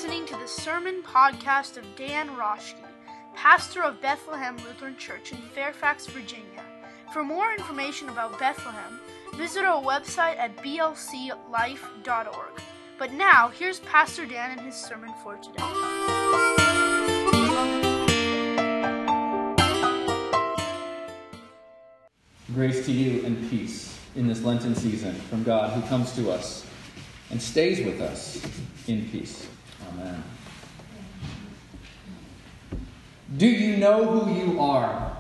listening to the sermon podcast of Dan Roschke, pastor of Bethlehem Lutheran Church in Fairfax, Virginia. For more information about Bethlehem, visit our website at blclife.org. But now, here's Pastor Dan and his sermon for today. Grace to you and peace in this Lenten season from God who comes to us and stays with us in peace. Amen. Do you know who you are?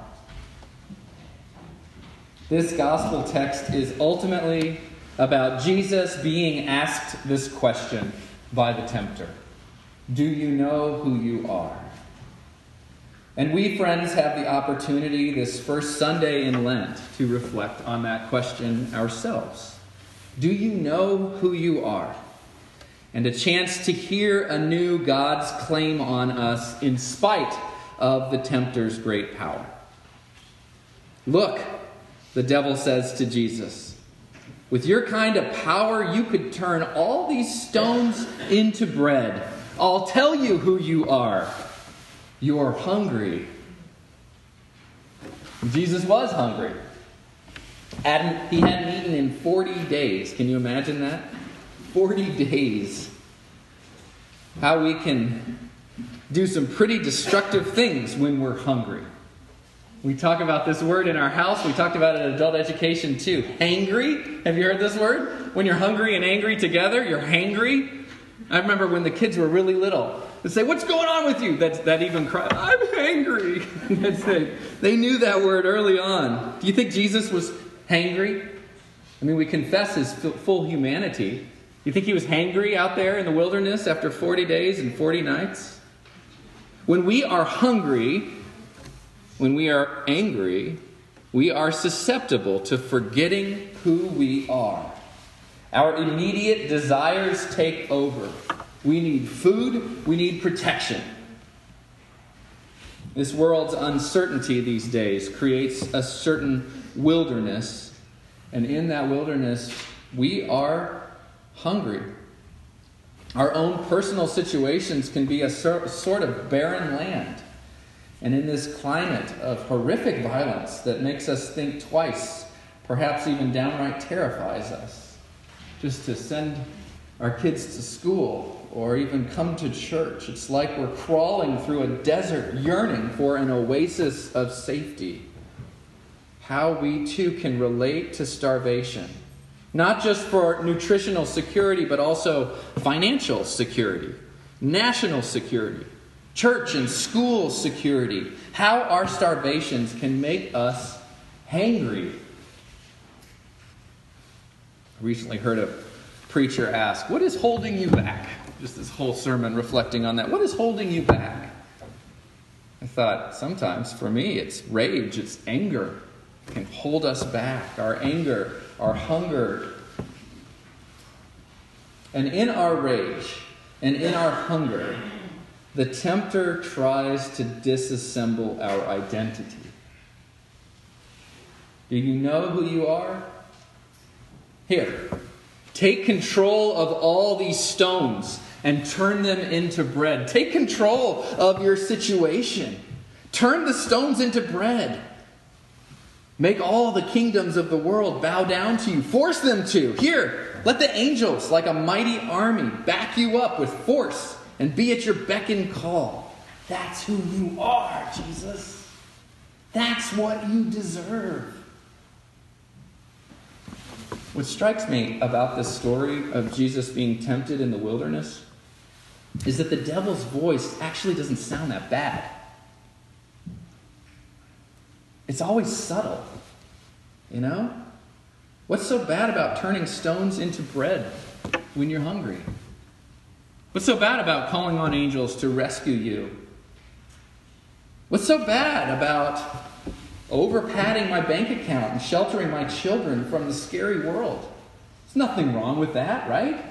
This gospel text is ultimately about Jesus being asked this question by the tempter. Do you know who you are? And we, friends, have the opportunity this first Sunday in Lent to reflect on that question ourselves. Do you know who you are? And a chance to hear anew God's claim on us in spite of the tempter's great power. Look, the devil says to Jesus, with your kind of power, you could turn all these stones into bread. I'll tell you who you are. You're hungry. Jesus was hungry. He hadn't eaten in 40 days. Can you imagine that? 40 days. How we can do some pretty destructive things when we're hungry. We talk about this word in our house. We talked about it in adult education too. Hangry. Have you heard this word? When you're hungry and angry together, you're hangry. I remember when the kids were really little. They'd say, what's going on with you? That even cry, I'm hangry. They knew that word early on. Do you think Jesus was hangry? I mean, we confess his full humanity. Do you think he was hangry out there in the wilderness after 40 days and 40 nights? When we are hungry, when we are angry, we are susceptible to forgetting who we are. Our immediate desires take over. We need food. We need protection. This world's uncertainty these days creates a certain wilderness. And in that wilderness, we are hungry. Our own personal situations can be a sort of barren land. And in this climate of horrific violence that makes us think twice, perhaps even downright terrifies us, just to send our kids to school or even come to church. It's like we're crawling through a desert, yearning for an oasis of safety. How we too can relate to starvation. Not just for nutritional security, but also financial security, national security, church and school security. How our starvations can make us hangry. I recently heard a preacher ask, what is holding you back? Just this whole sermon reflecting on that. What is holding you back? I thought sometimes for me it's rage, it's anger. It can hold us back. Our anger, our hunger. And in our rage and in our hunger, the tempter tries to disassemble our identity. Do you know who you are? Here, take control of all these stones and turn them into bread. Take control of your situation. Turn the stones into bread. Make all the kingdoms of the world bow down to you. Force them to. Here, let the angels, like a mighty army, back you up with force and be at your beck and call. That's who you are, Jesus. That's what you deserve. What strikes me about this story of Jesus being tempted in the wilderness is that the devil's voice actually doesn't sound that bad. It's always subtle, you know? What's so bad about turning stones into bread when you're hungry? What's so bad about calling on angels to rescue you? What's so bad about over-padding my bank account and sheltering my children from the scary world? There's nothing wrong with that, right?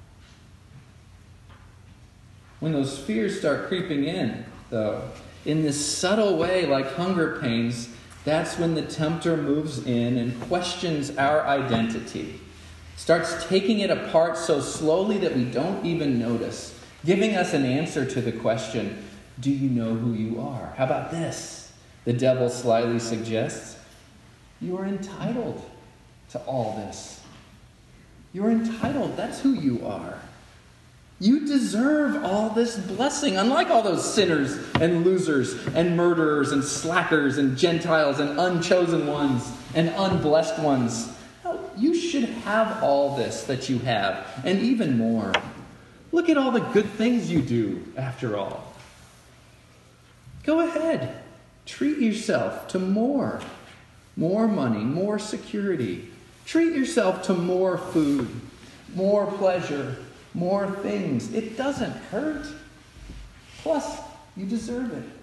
When those fears start creeping in, though, in this subtle way, like hunger pains, that's when the tempter moves in and questions our identity. Starts taking it apart so slowly that we don't even notice. giving us an answer to the question, do you know who you are? How about this? The devil slyly suggests, you are entitled to all this. You're entitled. That's who you are. You deserve all this blessing, unlike all those sinners and losers and murderers and slackers and Gentiles and unchosen ones and unblessed ones. No, you should have all this that you have, and even more. Look at all the good things you do, after all. Go ahead. Treat yourself to more. More money, more security. Treat yourself to more food, more pleasure, more things. It doesn't hurt. Plus, you deserve it.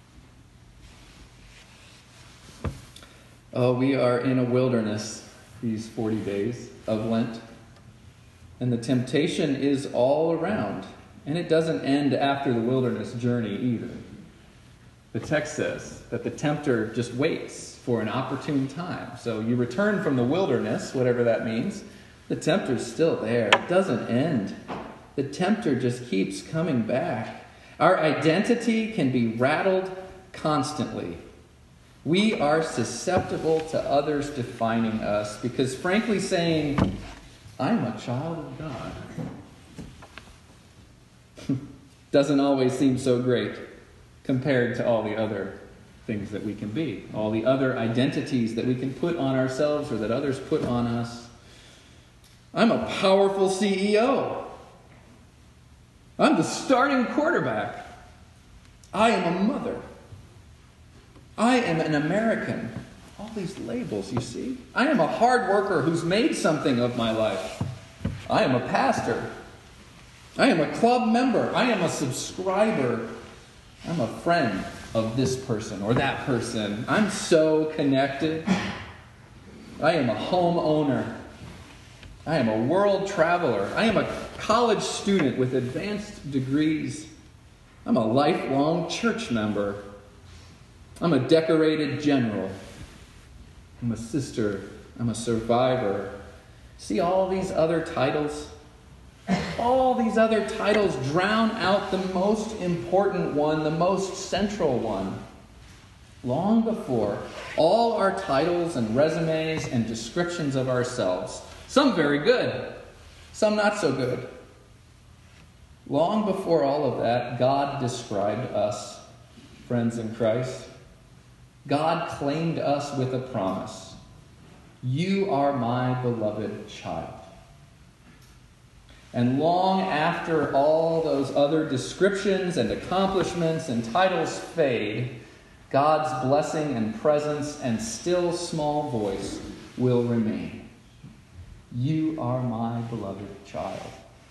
Oh, we are in a wilderness these 40 days of Lent. And the temptation is all around. And it doesn't end after the wilderness journey either. The text says that the tempter just waits for an opportune time. So you return from the wilderness, whatever that means. The tempter's still there. It doesn't end. The tempter just keeps coming back. Our identity can be rattled constantly. We are susceptible to others defining us because, frankly, saying, I'm a child of God, doesn't always seem so great compared to all the other things that we can be, all the other identities that we can put on ourselves or that others put on us. I'm a powerful CEO. I'm the starting quarterback. I am a mother. I am an American. All these labels, you see. I am a hard worker who's made something of my life. I am a pastor. I am a club member. I am a subscriber. I'm a friend of this person or that person. I'm so connected. I am a homeowner. I am a world traveler. I am a college student with advanced degrees. I'm a lifelong church member. I'm a decorated general. I'm a sister. I'm a survivor. See all these other titles? All these other titles drown out the most important one, the most central one. Long before all our titles and resumes and descriptions of ourselves, some very good, some not so good. Long before all of that, God described us, friends in Christ. God claimed us with a promise. You are my beloved child. And long after all those other descriptions and accomplishments and titles fade, God's blessing and presence and still small voice will remain. You are my beloved child.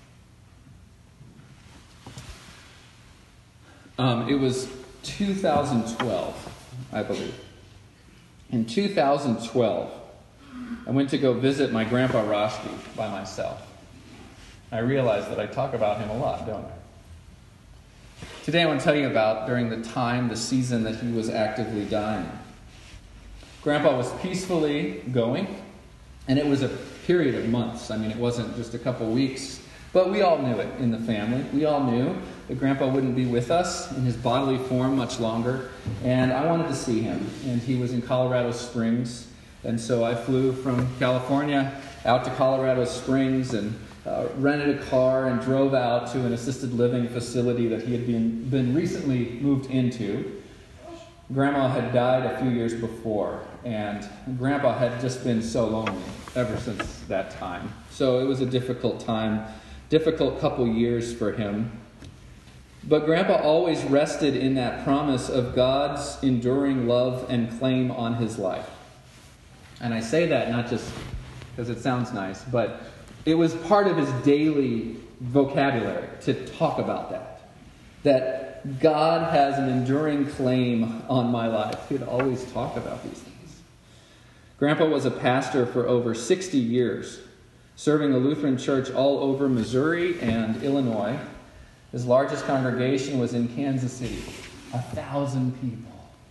It was 2012, I believe. In 2012, I went to go visit my grandpa Roshki by myself. I realize that I talk about him a lot, don't I? Today I want to tell you about during the season that he was actively dying. Grandpa was peacefully going, and it was a period of months. I mean, it wasn't just a couple weeks, but we all knew it in the family. We all knew that Grandpa wouldn't be with us in his bodily form much longer, and I wanted to see him, and he was in Colorado Springs, and so I flew from California out to Colorado Springs and rented a car and drove out to an assisted living facility that he had been recently moved into. Grandma had died a few years before, and Grandpa had just been so lonely ever since that time. So it was a difficult time, difficult couple years for him. But Grandpa always rested in that promise of God's enduring love and claim on his life. And I say that not just because it sounds nice, but it was part of his daily vocabulary to talk about that. That God has an enduring claim on my life. He'd always talk about these things. Grandpa was a pastor for over 60 years, serving a Lutheran church all over Missouri and Illinois. His largest congregation was in Kansas City, 1,000 people.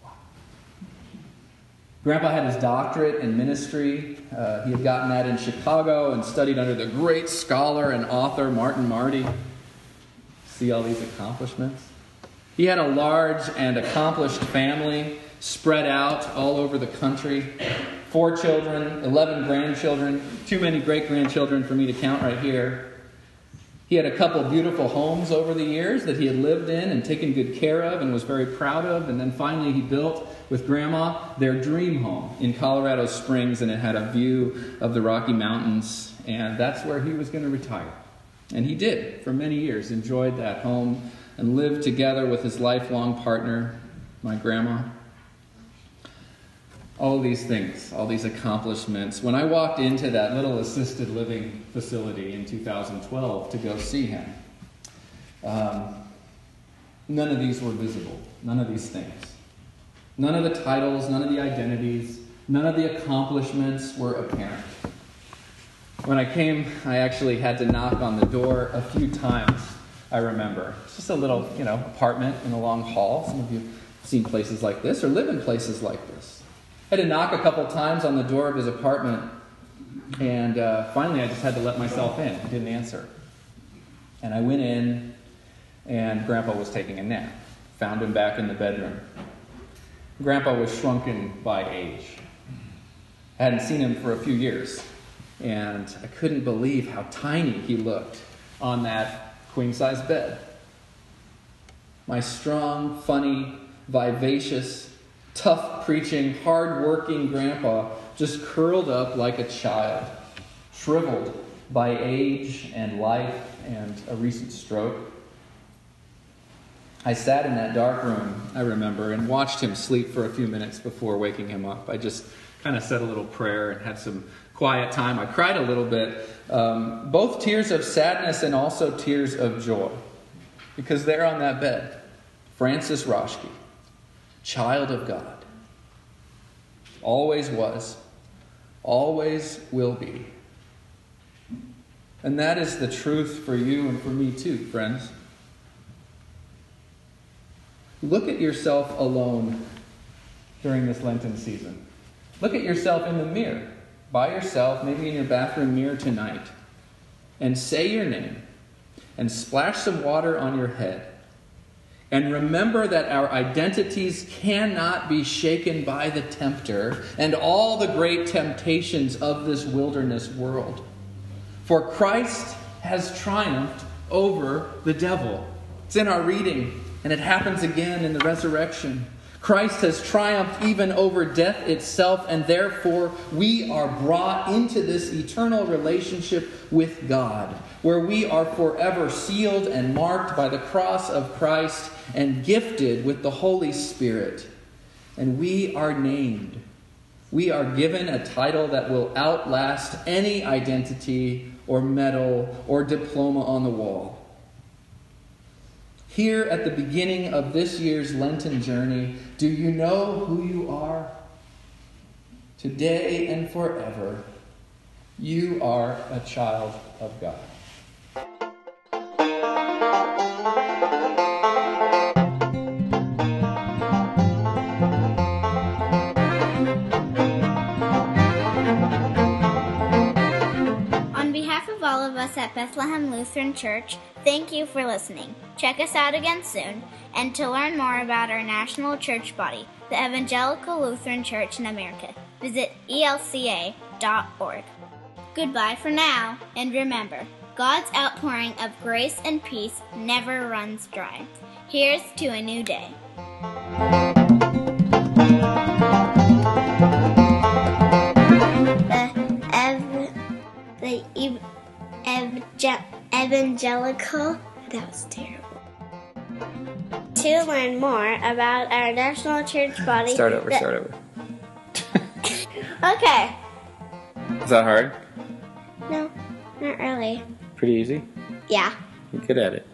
Grandpa had his doctorate in ministry. He had gotten that in Chicago and studied under the great scholar and author Martin Marty. See all these accomplishments? He had a large and accomplished family spread out all over the country. 4 children, 11 grandchildren, too many great-grandchildren for me to count right here. He had a couple beautiful homes over the years that he had lived in and taken good care of and was very proud of. And then finally he built, with Grandma, their dream home in Colorado Springs, and it had a view of the Rocky Mountains. And that's where he was going to retire. And he did for many years, enjoyed that home and lived together with his lifelong partner, my grandma. All these things, all these accomplishments. When I walked into that little assisted living facility in 2012 to go see him, none of these were visible. None of these things. None of the titles, none of the identities, none of the accomplishments were apparent. When I came, I actually had to knock on the door a few times, I remember. It's just a little, apartment in a long hall. Some of you have seen places like this or live in places like this. I had to knock a couple times on the door of his apartment, and finally I just had to let myself in. He didn't answer. And I went in, and Grandpa was taking a nap. Found him back in the bedroom. Grandpa was shrunken by age. I hadn't seen him for a few years, and I couldn't believe how tiny he looked on that queen-size bed. My strong, funny, vivacious, tough-preaching, hard-working Grandpa just curled up like a child, shriveled by age and life and a recent stroke. I sat in that dark room, I remember, and watched him sleep for a few minutes before waking him up. I just kind of said a little prayer and had some quiet time. I cried a little bit, both tears of sadness and also tears of joy, because there on that bed, Francis Roschke, child of God, always was, always will be. And that is the truth for you and for me too, friends. Look at yourself alone during this Lenten season. Look at yourself in the mirror, by yourself, maybe in your bathroom mirror tonight, and say your name, and splash some water on your head. And remember that our identities cannot be shaken by the tempter and all the great temptations of this wilderness world. For Christ has triumphed over the devil. It's in our reading, and it happens again in the resurrection. Christ has triumphed even over death itself, and therefore we are brought into this eternal relationship with God, where we are forever sealed and marked by the cross of Christ and gifted with the Holy Spirit. And we are named. We are given a title that will outlast any identity or medal or diploma on the wall. Here at the beginning of this year's Lenten journey, do you know who you are? Today and forever, you are a child of God. On behalf of all of us at Bethlehem Lutheran Church, thank you for listening. Check us out again soon, and to learn more about our national church body, the Evangelical Lutheran Church in America, visit elca.org. Goodbye for now, and remember, God's outpouring of grace and peace never runs dry. Here's to a new day. Evangelical. That was terrible. To learn more about our national church body... Start over. Okay. Is that hard? No, not really. Pretty easy? Yeah. You're good at it.